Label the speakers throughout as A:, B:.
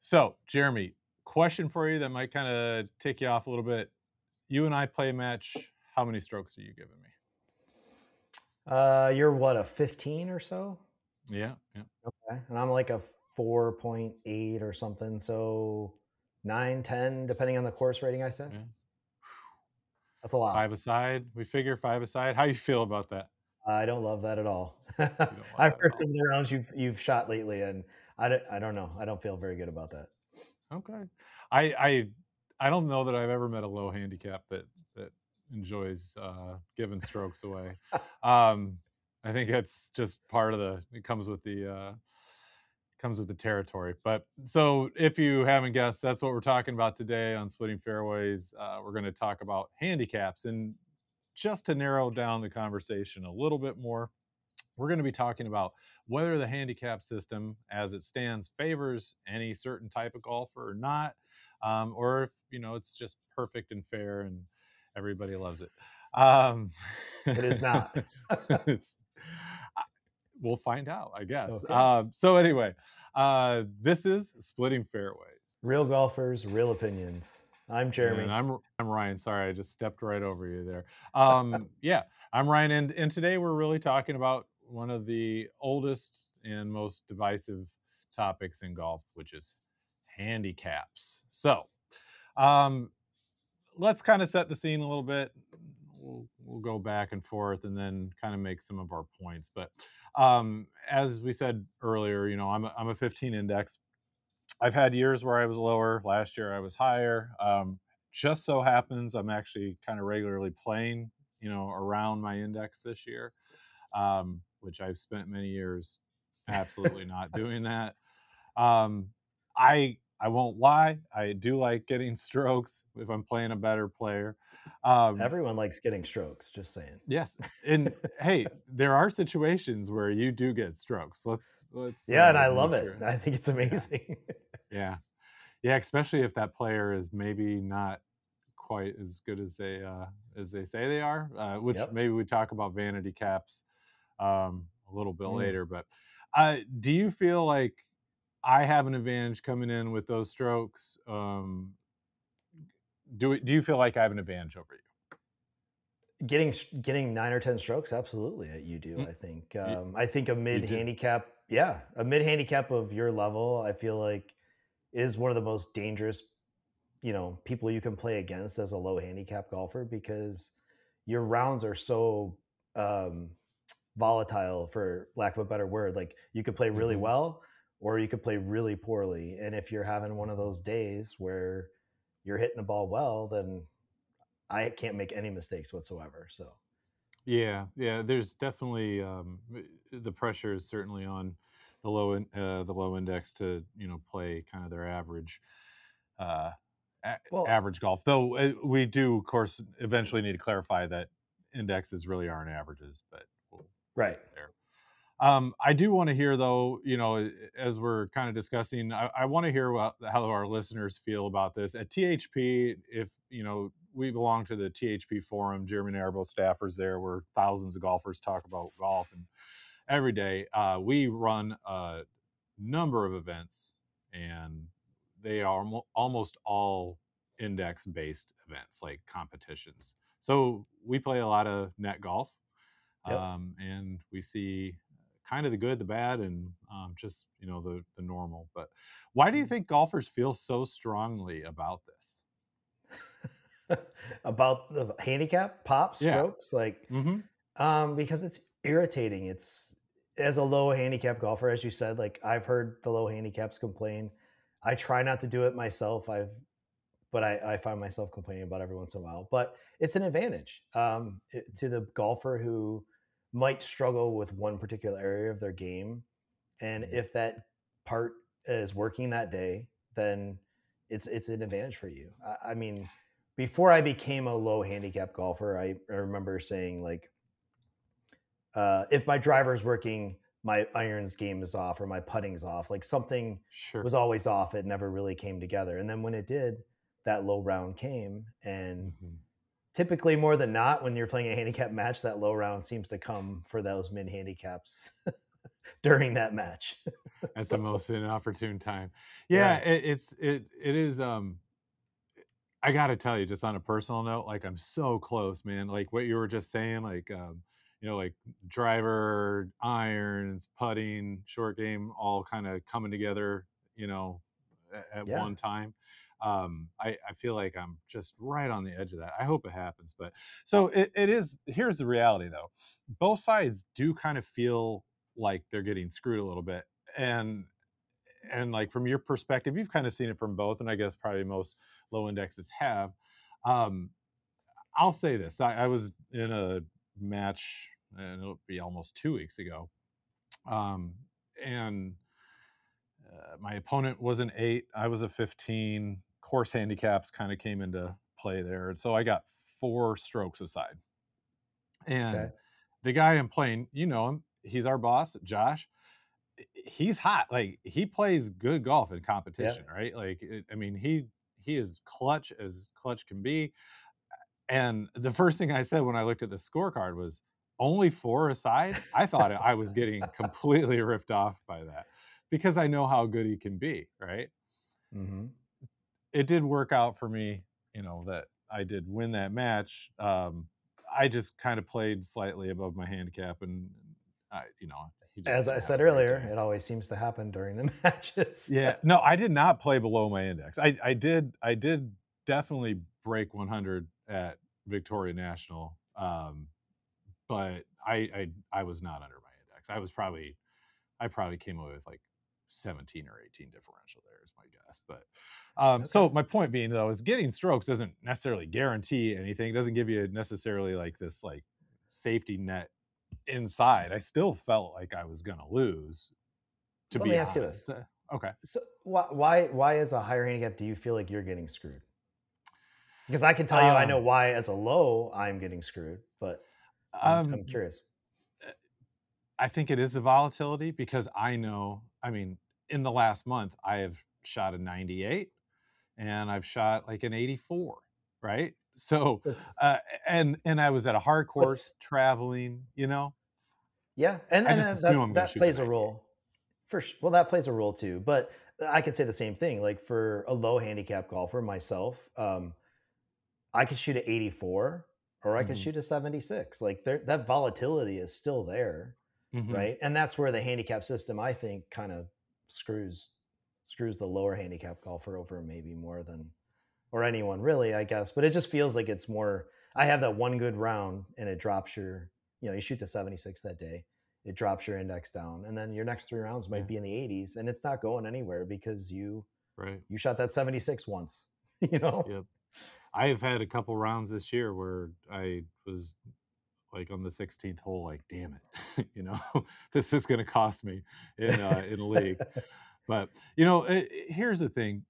A: So, Jeremy, question for you that might kind of take you off a little bit. You and I play a match. How many strokes are you giving me?
B: You're what, a 15 or so?
A: Yeah, yeah,
B: Okay. And I'm like a 4.8 or something. So 9, 10, depending on the course rating, I says.
A: yeah.
B: That's a lot.
A: Five aside. We figure five aside. How you feel about that?
B: I don't love that at all.
A: You don't love
B: I've
A: that at
B: heard some
A: all.
B: of the rounds you've shot lately, and I don't know. I don't feel very good about that.
A: Okay. I I I don't know that I've ever met a low handicap that enjoys giving strokes away. Um, I think that's just part of the. It comes with the territory. But so if you haven't guessed, that's what we're talking about today on Splitting Fairways. We're going to talk about handicaps. And just to narrow down the conversation a little bit more, we're going to be talking about whether the handicap system as it stands favors any certain type of golfer or not, or if, it's just perfect and fair and everybody loves it. Um,
B: It is not.
A: it's, we'll find out, I guess.
B: Okay.
A: So anyway, this is Splitting Fairways,
B: Real golfers, real opinions. I'm
A: and
B: Jeremy.
A: I'm Ryan. Sorry, I just stepped right over you there. Yeah, I'm Ryan, and today we're really talking about one of the oldest and most divisive topics in golf, which is handicaps. So, um, let's kind of set the scene a little bit. We'll go back and forth and then kind of make some of our points. But as we said earlier, I'm a 15 index. I've had years where I was lower. Last year I was higher. Just so happens I'm actually kind of regularly playing, around my index this year, which I've spent many years absolutely not doing that. Um, I won't lie. I do like getting strokes if I'm playing a better player. Um,
B: Everyone likes getting strokes, just saying.
A: yes, and hey, there are situations where you do get strokes. Let's
B: Yeah, and I love
A: make
B: it.
A: sure.
B: I think it's
A: Yeah,
B: amazing.
A: yeah, yeah. Especially if that player is maybe not quite as good as they say they are. Which
B: Yep.
A: maybe we talk about vanity caps a little bit
B: Mm.
A: later. But do you feel like I have an advantage coming in with those strokes? Do you feel like I have an advantage over
B: Getting 9 or 10 strokes, absolutely, you do,
A: you?
B: I think.
A: You,
B: I think a
A: you
B: mid
A: do.
B: handicap yeah, a mid handicap of your level, I feel like is one of the most dangerous, people you can play against as a low handicap golfer because your rounds are so, um, volatile, for lack of a better word. Like, you could play really
A: Hmm.
B: well or you could play really poorly, and if you're having one of those days where you're hitting the ball well, then I can't make any mistakes whatsoever, so
A: Yeah, yeah. There's definitely the pressure is certainly on the low index to play kind of their average uh,
B: well,
A: average golf. Though we do, of course, eventually need to clarify that indexes really aren't averages, but we'll
B: right.
A: get there. I do want to hear, though, as we're kind of discussing, I want to hear how our listeners feel about this. At THP, if, we belong to the THP forum, Jeremy and I are both staffers there, where thousands of golfers talk about golf. And every day we run a number of events, and they are almost all index based events like competitions. So we play a lot of net golf,
B: Yep.
A: and we see kind of the good, the bad, and just the normal. But why do you think golfers feel so strongly about this?
B: About the handicap, pop,
A: Yeah.
B: strokes, like,
A: Hmm.
B: because it's irritating. It's as a low handicap golfer, as you said, like, I've heard the low handicaps complain. I try not to do it myself. But I find myself complaining about every once in a while. But it's an advantage, to the golfer who might struggle with one particular area of their game, and if that part is working that day, then it's an advantage for you. I mean, before I became a low handicap golfer, I remember saying, like, if my driver's working, my irons game is off or my putting's off. Like, something
A: Sure.
B: was always off. It never really came together. And then when it did, that low round came. And
A: Hmm.
B: typically, more than not, when you're playing a handicap match, that low round seems to come for those mid handicaps during that match.
A: at the most inopportune time. Yeah,
B: Yeah.
A: it is. I gotta tell you, just on a personal note, like I'm so close, man. Like what you were just saying, like like driver, irons, putting, short game, all kind of coming together, you know, at
B: Yeah.
A: one time. I feel like I'm just right on the edge of that. I hope it happens, but so it is. Here's the reality, though. Both sides do kind of feel like they're getting screwed a little bit, and like from your perspective, you've kind of seen it from both, and I guess probably most low indexes have. Um, I'll say this: I was in a match, and it'll be almost 2 weeks ago, um, and my opponent was an 8, I was a 15. Course handicaps kind of came into play there, and so I got 4 strokes aside. And
B: Okay.
A: the guy I'm playing, you know him, he's our boss, Josh. He's hot. Like he plays good golf in
B: Yeah.
A: competition, right? Like I mean, he is clutch as clutch can be. And the first thing I said when I looked at the scorecard was only 4 aside. I thought I was getting completely ripped off by that because I know how good he can be, right?
B: Hmm.
A: It did work out for me, that I did win that match. I just kind of played slightly above my handicap, and he just
B: As I
A: didn't have
B: said
A: a great
B: earlier,
A: game.
B: it always seems to happen during the matches.
A: Yeah, no, I did not play below my index. I did definitely break 100 at Victoria National, but I was not under my index. I probably came away with like 17 or 18 differential there is my guess. But
B: Okay.
A: so my point being though is getting strokes doesn't necessarily guarantee anything. It doesn't give you necessarily like this like safety net inside. I still felt like I was gonna lose, to
B: Let me
A: be
B: ask you
A: honest.
B: this.
A: Okay.
B: So why as a higher handicap do you feel like you're getting screwed? Because I can tell you I know
A: Um,
B: why as a low I'm getting screwed, but I'm
A: um,
B: curious.
A: I think it is the volatility because I know, I mean, in the last month, I have shot a 98 and I've shot like an 84, right? So,
B: Let's
A: and I was at a hard course
B: let's
A: traveling,
B: yeah,
A: I
B: and
A: just
B: then
A: assume I'm going to
B: that
A: shoot the
B: plays a
A: 98.
B: role. Well, that plays a role too, but I could say the same thing. Like for a low handicap golfer, myself, I could shoot a 84 or I could
A: Hmm.
B: shoot a 76. Like that volatility is still there,
A: Hmm.
B: right? And that's where the handicap system, I think, kind of screws screws the lower handicap golfer over maybe more than or anyone really, I guess. But it just feels like it's more. I have that one good round and it drops you shoot the 76 that day, it drops your index down, and then your next 3 rounds might
A: Yeah.
B: be in the 80s, and it's not going anywhere because
A: Right.
B: you shot that 76 once. You know,
A: Yep. I have had a couple rounds this year where I was like on the 16th hole, like, damn it, this is going to cost me in a league. But here's the thing: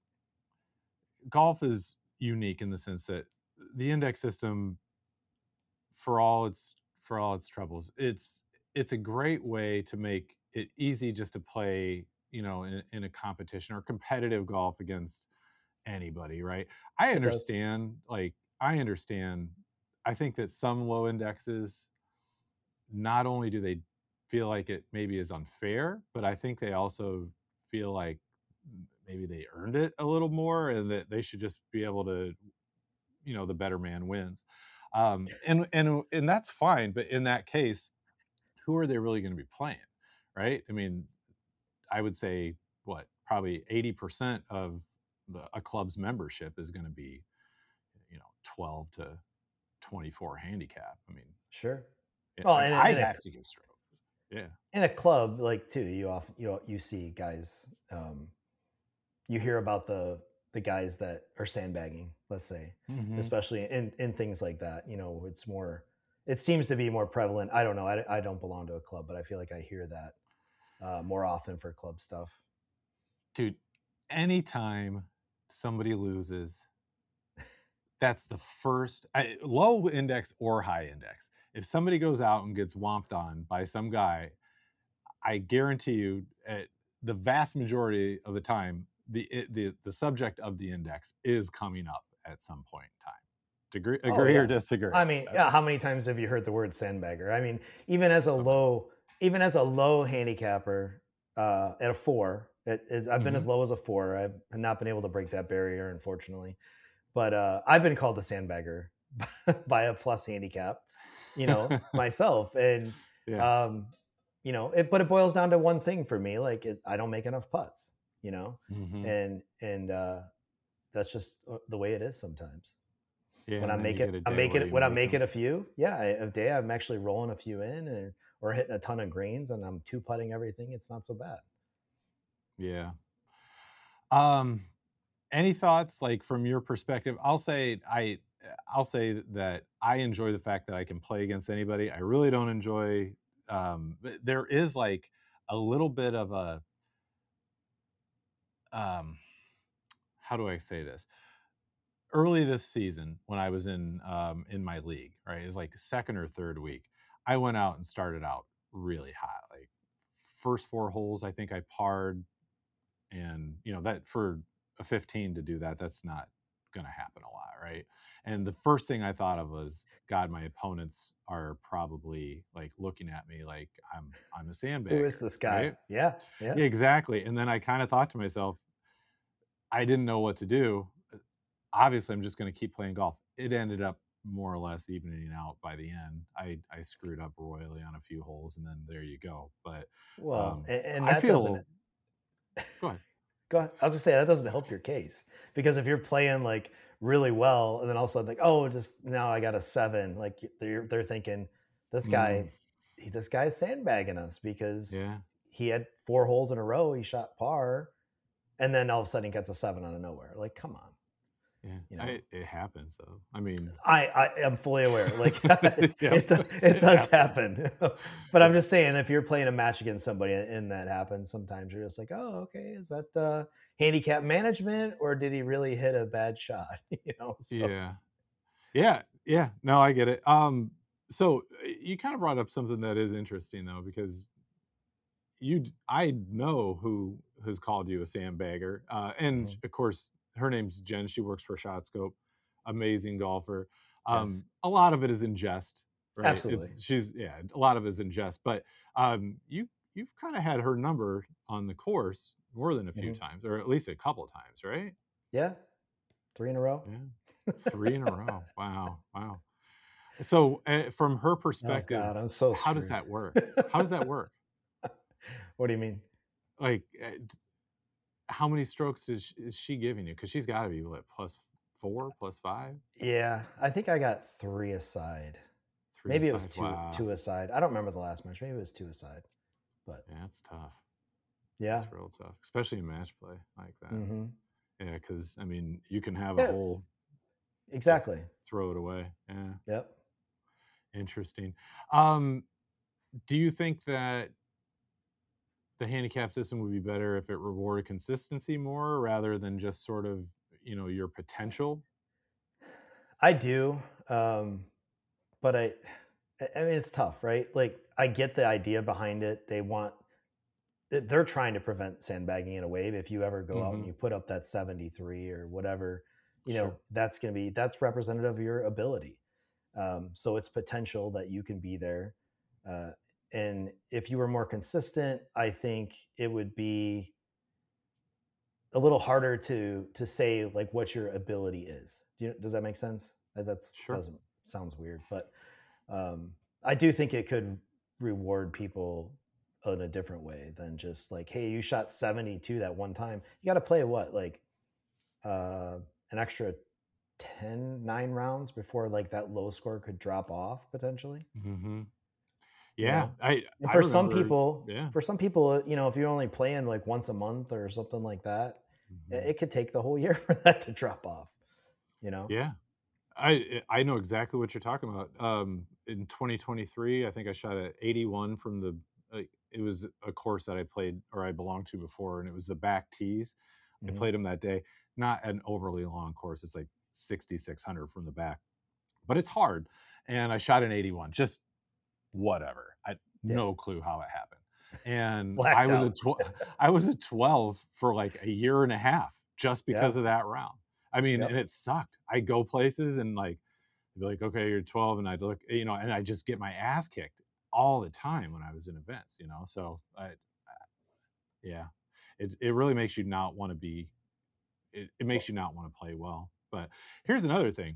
A: golf is unique in the sense that the index system, for all its troubles, it's a great way to make it easy just to play, in a competition or competitive golf against anybody, right? I
B: it does.
A: understand, like, I understand. I think that some low indexes, not only do they feel like it maybe is unfair, but I think they also feel like maybe they earned it a little more and that they should just be able to, the better man wins. And that's fine, but in that case, who are they really going to be playing, right? I mean, I would say what probably 80% of a club's membership is going to be, 12 to 24 handicap. I mean,
B: Sure.
A: yeah,
B: Well,
A: I have to give strokes. Yeah.
B: in a club like too, you see guys. You hear about the guys that are sandbagging, let's say,
A: Hmm.
B: especially in things like that. It's more. It seems to be more prevalent. I don't know. I don't belong to a club, but I feel like I hear that more often for club stuff.
A: Dude, anytime somebody loses, that's the first low index or high index. If somebody goes out and gets womped on by some guy, I guarantee you, the vast majority of the time, the subject of the index is coming up at some point in time.
B: Oh
A: Agree or
B: yeah.
A: disagree?
B: I mean, yeah, how many times have you heard the word sandbagger? I mean, even as a
A: So many.
B: low, even as a low handicapper, at a 4. I've been
A: Hmm.
B: as low as a 4. I've not been able to break that barrier, unfortunately. But I've been called a sandbagger by a plus handicap, myself. And
A: Yeah.
B: um, but it boils down to one thing for me. Like I don't make enough putts,
A: Hmm.
B: and that's just the way it is sometimes.
A: Yeah,
B: When
A: and
B: I'm
A: then you
B: making,
A: get a
B: I'm
A: day
B: making
A: where you
B: when I'm
A: make
B: making
A: them.
B: a few, yeah, a day I'm actually rolling a few in, or hitting a ton of greens, and I'm two putting everything. It's not so bad.
A: Yeah. Um, any thoughts, like from your perspective? I'll say that I enjoy the fact that I can play against anybody. I really don't enjoy. There is like a little bit of a um, how do I say this? Early this season, when I was in my league, right, it was like second or third week. I went out and started out really hot. Like first four holes, I think I parred, and that for a 15 to do that, that's not going to happen a lot, right? And the first thing I thought of was, God, my opponents are probably like looking at me like I'm a
B: Who is
A: sandbagger,
B: this guy?
A: right?
B: Yeah, yeah.
A: Yeah, exactly. And then I kind of thought to myself, I didn't know what to do. Obviously, I'm just going to keep playing golf. It ended up more or less evening out by the end. I screwed up royally on a few holes, and then there you go. But
B: Well, and
A: I
B: that doesn't
A: feel. Go ahead.
B: go ahead. I was gonna say that doesn't help your case, because if you're playing like really well, and then all of a sudden like, oh, just now I got a 7, like they're thinking this
A: Mm,
B: guy, this guy's sandbagging us because
A: yeah.
B: he had 4 holes in a row, he shot par, and then all of a sudden he gets a 7 out of nowhere. Like, come on,
A: Yeah,
B: you know.
A: it happens though. I mean,
B: I am fully aware, like,
A: yep,
B: it
A: it
B: does
A: happens.
B: happen, but I'm
A: Yeah,
B: just saying if you're playing a match against somebody and that happens, sometimes you're just like, "Oh, okay, is that, handicap management, or did he really hit a bad shot?" So
A: yeah, yeah, yeah. No, I get it. So you kind of brought up something that is interesting though, because I know who has called you a sandbagger, and
B: Mhm.
A: of course her name's Jen. She works for ShotScope, amazing golfer.
B: Yes,
A: A lot of it is in jest, right?
B: absolutely.
A: Yeah, a lot of it is in jest, but you've kind of had her number on the course more than a few
B: Mhm.
A: times, or at least a couple times, right?
B: Yeah, 3 in a row.
A: Yeah, 3 in a row. Wow, wow. So from her
B: Oh
A: perspective,
B: god, I'm so
A: how does
B: screwed.
A: that work? How does that work?
B: What do you mean?
A: Like, how many strokes is she giving you? Because she's got to be what, plus 4, plus 5,
B: Yeah, I think I got 3 aside.
A: 3
B: Maybe it was
A: aside.
B: 2
A: Wow,
B: aside. I don't remember the last match. Maybe it was 2 aside, but
A: yeah, that's tough.
B: yeah.
A: That's real tough, especially in match play like that.
B: Mhm.
A: Yeah, because I mean, you can have a
B: Yeah,
A: hole, just
B: exactly.
A: throw it away. Yeah,
B: Yep.
A: interesting. Um, do you think that the handicap system would be better if it rewarded consistency more rather than just sort of your potential?
B: I do, um, but I mean, it's tough, right? Like, I get the idea behind it. They're trying to prevent sandbagging in a way. If you ever go out and
A: Hmm.
B: you put up that 73 or whatever,
A: Sure.
B: that's representative of your ability. So it's potential that you can be there. Uh, and if you were more consistent, I think it would be a little harder to say like what your ability is. Does that make sense? That's
A: Sure.
B: doesn't sounds weird, but I do think it could reward people in a different way than just like, hey, you shot 72 that one time. You got to play what, like uh, an extra 9 rounds before like that low score could drop off potentially.
A: Hmm.
B: You
A: Yeah,
B: know,
A: I
B: and
A: I remember. Yeah.
B: for some people, if you're only playing like once a month or something like that,
A: Mhm.
B: it could take the whole year for that to drop off. You know.
A: Yeah. I know exactly what you're talking about. In 2023, I think I shot at 81 from the it was a course that I played or I belonged to before, and it was the back tees. I
B: Hmm.
A: played them that day. Not an overly long course. It's like 6,600 from the back, but it's hard. And I shot an 81. Just whatever. I
B: Yeah,
A: no clue how it happened. And
B: blacked out.
A: I was a 12 for like a year and a half just because
B: Yeah.
A: of that round. I mean, and
B: Yep.
A: it sucked. I go places and like be like, okay, you're 12, and I'd look, and I just get my ass kicked all the time when I was in events. So Yeah. It really makes you not want to be it
B: Well,
A: makes you not want to play well. But here's another thing.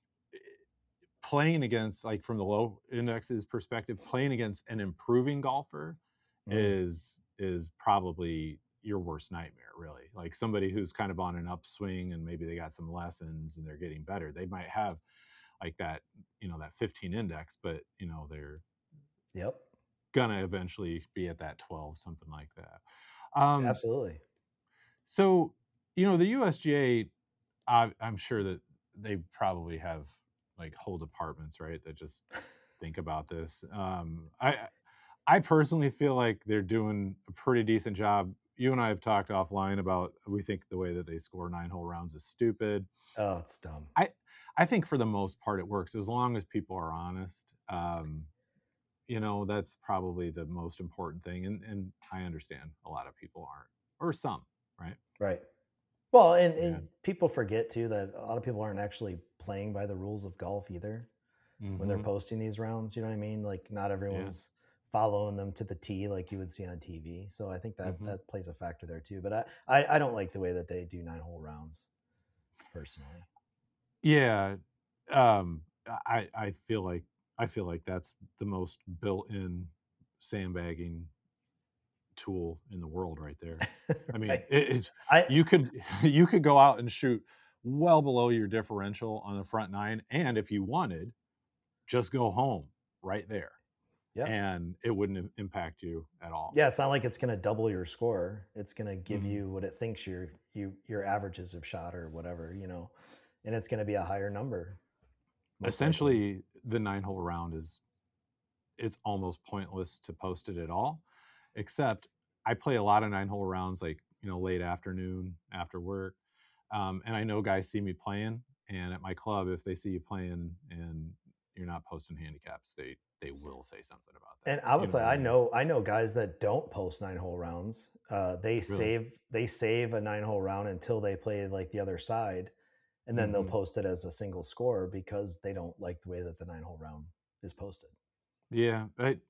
A: Playing against, like, from the low indexes perspective, playing against an improving golfer
B: mm,
A: is probably your worst nightmare, really. Like, somebody who's kind of on an upswing and maybe they got some lessons and they're getting better. They might have like that, that 15 index, but they're
B: yep,
A: gonna eventually be at that 12, something like that. Um,
B: absolutely.
A: so, the USGA, I'm sure that they probably have like whole departments, right, that just think about this. I personally feel like they're doing a pretty decent job. You and I have talked offline about we think the way that they score 9-hole rounds is stupid.
B: Oh, it's dumb.
A: I I think for the most part it works as long as people are honest. That's probably the most important thing, and I understand a lot of people aren't, or some, right?
B: Right. Well,
A: Yeah.
B: and people forget too that a lot of people aren't actually playing by the rules of golf either when they're
A: Mhm.
B: posting these rounds. You know what I mean? Like not
A: Yeah.
B: everyone's following them to the T like you would see on TV. So I think that
A: Mhm.
B: that plays a factor there too. But I don't like the way that they do 9-hole rounds personally.
A: Yeah. Um, I feel like that's the most built-in sandbagging tool in the world right there. I mean,
B: Right.
A: it's
B: I
A: you could you could go out and shoot well below your differential on the front nine, and if you wanted, just go home right there,
B: Yep.
A: and it wouldn't impact you at all.
B: Yeah, it's not like it's gonna double your score. It's gonna give
A: Mhm.
B: you what it thinks your averages have shot or whatever, and it's gonna be a higher number, most likely.
A: Essentially, the nine-hole round is it's almost pointless to post it at all, except I play a lot of nine-hole rounds, like, late afternoon after work, and I know guys see me playing, and at my club, if they see you playing and you're not posting handicaps, they will say something about that.
B: And I would
A: You know
B: say
A: what I mean?
B: I know guys that don't post 9-hole rounds. They
A: Really?
B: save a 9-hole round until they play like the other side, and then they'll
A: Mhm.
B: post it as a single score because they don't like the way that the 9-hole round is posted.
A: Yeah,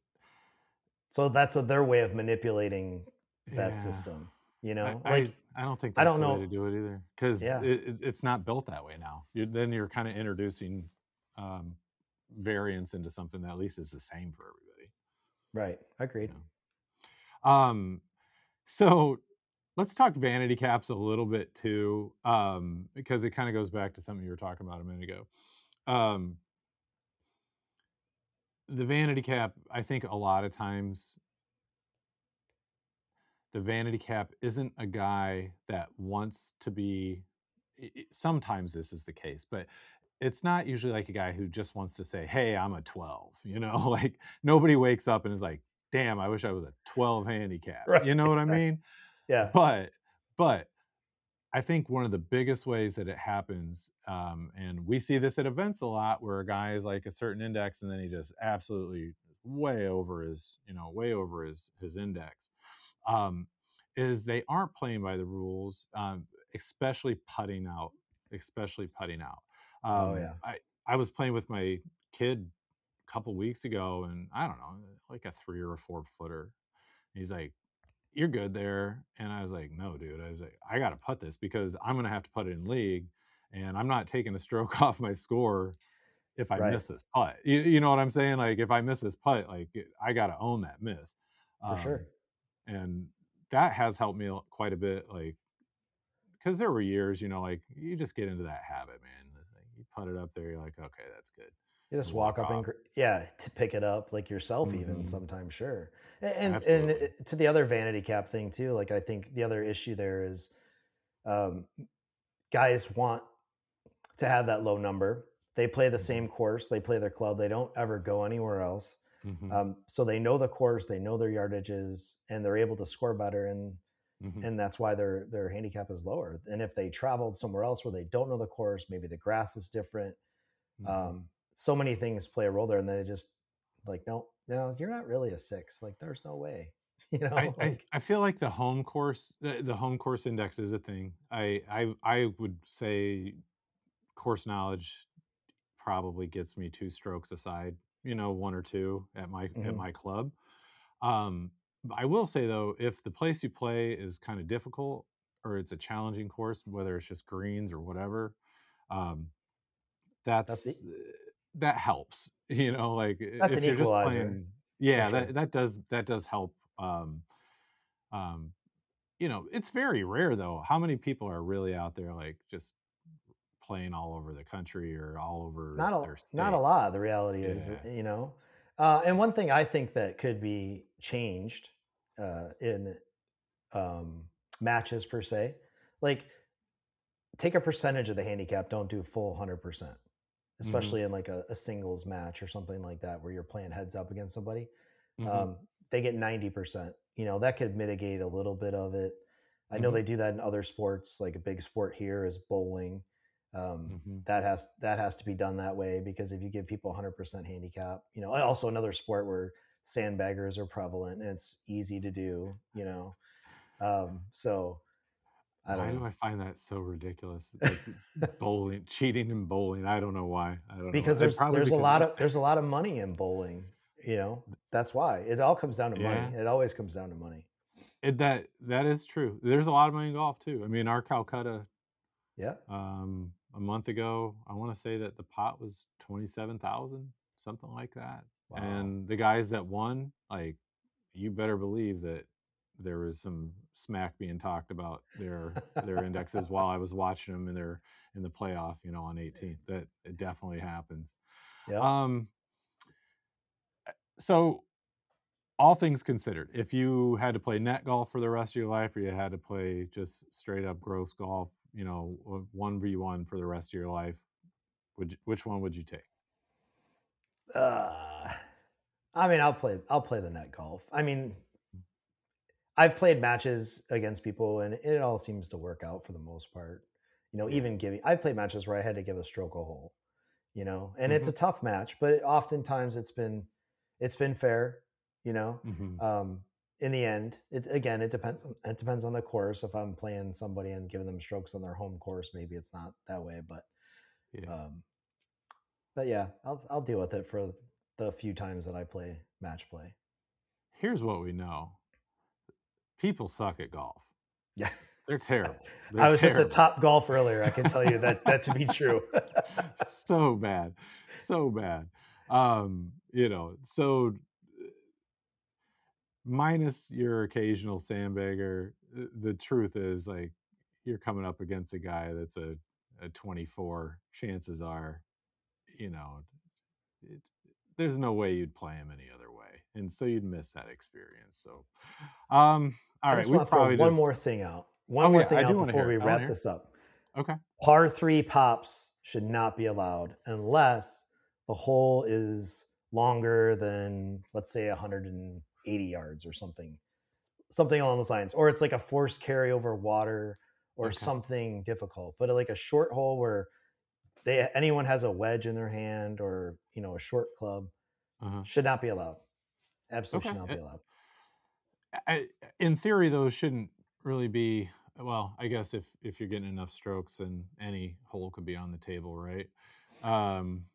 B: So that's their way of manipulating that
A: yeah.
B: system.
A: I I
B: Like
A: I don't think
B: I
A: that's
B: don't
A: the way to
B: know.
A: do it either, 'cause
B: Yeah,
A: it's not built that way now. You're kinda introducing, um, variance into something that at least is the same for everybody,
B: right.
A: you
B: Agreed.
A: know? So let's talk vanity caps a little bit too, because it kinda goes back to something you were talking about a minute ago. Um, the vanity cap, I think a lot of times the vanity cap isn't a guy that wants to be sometimes this is the case, but it's not usually like a guy who just wants to say, "Hey, I'm a 12." Like nobody wakes up and is like, "Damn, I wish I was a 12 handicap."
B: Right.
A: You know what I
B: Exactly.
A: mean?
B: Yeah.
A: But but I think one of the biggest ways that it happens, and we see this at events a lot, where a guy is like a certain index, and then he just absolutely way over his index, um, is they aren't playing by the rules, especially putting out, especially putting out.
B: Oh yeah.
A: I was playing with my kid a couple weeks ago, and I don't know, like a 3 or 4 footer. He's like, "You're good there," and I was like, "No, dude." I was like, "I got to putt this because I'm gonna have to put it in league, and I'm not taking a stroke off my score if I
B: Right.
A: miss this putt." You know what I'm saying? Like if I miss this putt, like I got to own that miss.
B: For sure.
A: Um, and that has helped me quite a bit, like because there were years, like you just get into that habit, man. It's like you put it up there, you're like, okay, that's good,
B: You just
A: and
B: walk
A: walk
B: up and
A: off.
B: yeah, to pick it up like yourself even
A: Hmm.
B: sometimes, sure. And
A: Absolutely.
B: to the other vanity cap thing too, like I think the other issue there is um, guys want to have that low number. They play the
A: Hmm.
B: same course, they play their club, they don't ever go anywhere else.
A: Hmm.
B: So they know the course, they know their yardages, and they're able to score better,
A: Hmm.
B: and that's why their handicap is lower. And if they traveled somewhere else where they don't know the course, maybe the grass is different,
A: Hmm.
B: so many things play a role there, and they just like, no, no, you're not really a six. Like, there's no way,
A: I, I
B: like,
A: I feel like the home course index is a thing. I would say course knowledge probably gets me two strokes aside, one or two at my
B: mhm,
A: club. Um, I will say though, if the place you play is kind of difficult or it's a challenging course, whether it's just greens or whatever, um,
B: That's the
A: that's that helps. You know, like
B: that's an
A: if you're just
B: equalizer
A: playing,
B: for
A: yeah,
B: sure.
A: that does help. Um, you know, it's very rare though. How many people are really out there like just playing all over the country or all over their
B: Not a
A: state?
B: lot. The reality is,
A: Yeah.
B: you know, and one thing I think that could be changed in matches per se, like take a percentage of the handicap. Don't do full 100%,
A: Mhm.
B: especially in like a singles match or something like that where you're playing heads up against somebody.
A: Mhm.
B: They get 90%. You know, that could mitigate a little bit of it. I know
A: Mhm.
B: they do that in other sports, like a big sport here is bowling.
A: Mhm.
B: That has to be done that way because if you give people 100% handicap, you know, also another sport where sandbaggers are prevalent and it's easy to do, you know. So I don't
A: Why do
B: know.
A: I find that so ridiculous? Like bowling, cheating in bowling. I don't know why. I don't know.
B: Because
A: It probably because
B: there's a lot of money in bowling, you know. That's why. It all comes down to money.
A: yeah,
B: It always comes down to money.
A: that is true. There's a lot of money in golf too. I mean, our Calcutta
B: Yeah.
A: a month ago, I want to say that the pot was 27,000, something like that.
B: Wow.
A: And the guys that won, like you better believe that there was some smack being talked about their indexes while I was watching them in the playoff, you know, on 18th. That it definitely happens.
B: Yep.
A: Um, so all things considered, if you had to play net golf for the rest of your life, or you had to play just straight up gross golf, you know, 1v1 for the rest of your life, which one would you take?
B: Uh, I mean, I'll play the net golf. I mean, I've played matches against people and it all seems to work out for the most part. You know,
A: Yeah.
B: even giving I've played matches where I had to give a stroke a hole, you know, and it's
A: Hmm.
B: a tough match, but oftentimes it's been fair, you know.
A: Hmm.
B: In the end, it depends on the course. If I'm playing somebody and giving them strokes on their home course, maybe it's not that way,
A: Yeah.
B: um, but yeah, I'll deal with it for the few times that I play match play.
A: Here's what we know: people suck at golf.
B: Yeah.
A: They're terrible. They're
B: I was just a
A: terrible.
B: top golf earlier. I can tell you that to be true.
A: So bad, so bad. You know, so minus your occasional sandbagger, the truth is like you're coming up against a guy that's a 24. Chances are, you know, it, there's no way you'd play him any other way, and so you'd miss that experience. So, all
B: I
A: right,
B: just
A: we
B: want to throw
A: probably just.
B: one
A: Oh
B: more
A: yeah,
B: thing
A: I
B: out
A: do want to
B: before
A: hear it.
B: we
A: I want to
B: wrap
A: hear
B: this up.
A: it. Okay.
B: Par three pops should not be allowed unless the hole is longer than, let's say, 180 yards or something along those lines, or it's like a forced carry over water or
A: Okay.
B: something difficult. But like a short hole where they anyone has a wedge in their hand or you know a short club
A: Uh-huh.
B: should not be allowed. Absolutely should
A: Okay.
B: not be allowed.
A: In theory, those shouldn't really be. Well, I guess if you're getting enough strokes, then any hole could be on the table, right? Um,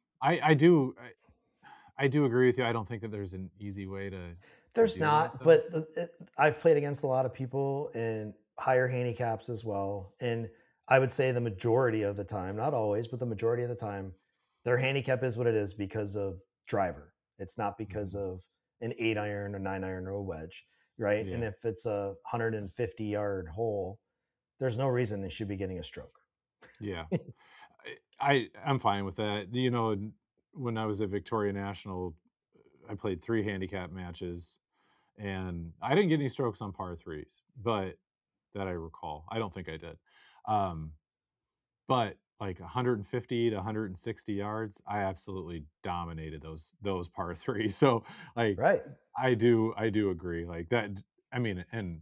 A: I do agree with you. I don't think that there's an easy way to
B: There's
A: deal with
B: not,
A: them.
B: but I've played against a lot of people in higher handicaps as well, and I would say the majority of the time, not always, but the majority of the time, their handicap is what it is because of driver. It's not because
A: Mhm.
B: of an 8 iron or 9 iron or a wedge, right? And
A: Yeah,
B: if it's a 150-yard hole, there's no reason they should be getting a stroke.
A: yeah. I'm fine with that. You know, when I was at Victoria National, I played 3 handicap matches, and I didn't get any strokes on par threes, but that I recall. I don't think I did. Um, but like 150 to 160 yards, I absolutely dominated those par threes. So like
B: Right.
A: I do agree. Like that I mean, and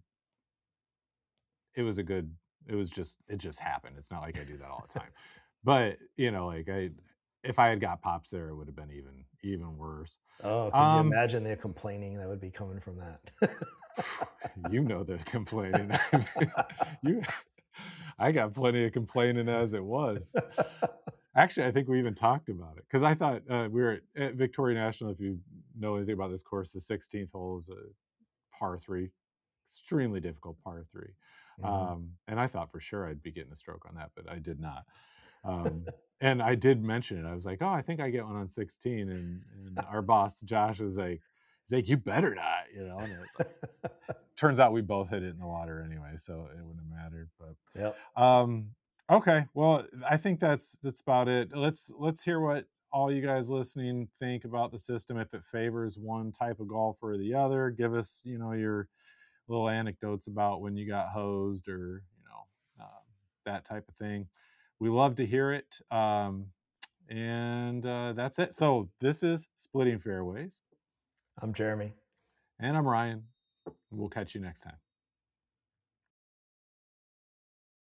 A: it just happened. It's not like I do that all the time. But, you know, like I if I had got pops there, it would have been even worse.
B: Oh, could you
A: Um,
B: imagine the complaining that would be coming from that?
A: you know the complaining. You I got plenty of complaining as it was. Actually, I think we even talked about it because I thought we were at Victoria National. If you know anything about this course, the 16th hole is a par three, extremely difficult par three.
B: Mhm.
A: And I thought for sure I'd be getting a stroke on that, but I did not. And I did mention it. I was like, "Oh, I think I get one on 16." And our boss Josh was like, he's like, "You better not," you know. And it was like, turns out we both hit it in the water anyway, so it wouldn't have mattered.
B: Yep.
A: But okay, well, I think that's about it. Let's hear what all you guys listening think about the system. If it favors one type of golfer or the other, give us your little anecdotes about when you got hosed or that type of thing. We love to hear it. And that's it. So this is Splitting Fairways,
B: I'm Jeremy.
A: and I'm Ryan. We'll catch you next time.